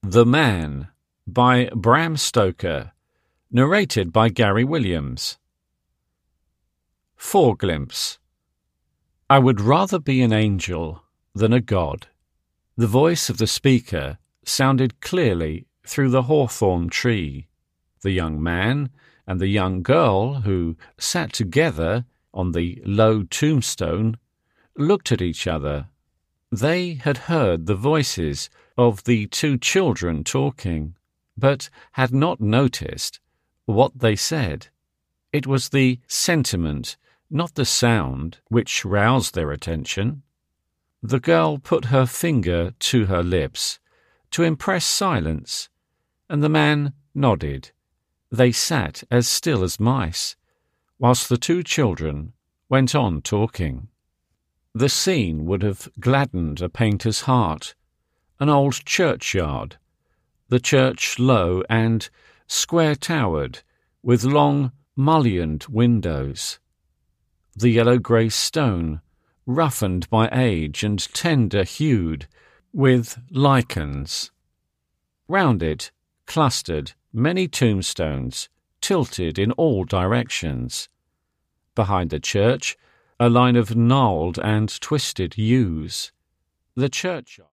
The Man by Bram Stoker, narrated by Gary Williams. Foreglimpse. I would rather be an angel than a god. The voice of the speaker sounded clearly through the hawthorn tree. The young man and the young girl who sat together on the low tombstone looked at each other. They had heard the voices of the two children talking, but had not noticed what they said. It was the sentiment, not the sound, which roused their attention. The girl put her finger to her lips to impress silence, and the man nodded. They sat as still as mice, whilst the two children went on talking. The scene would have gladdened a painter's heart. An old churchyard, the church low and square-towered, with long, mullioned windows. The yellow-grey stone, roughened by age and tender-hued, with lichens. Round it clustered many tombstones, tilted in all directions. Behind the church, a line of gnarled and twisted yews. The churchyard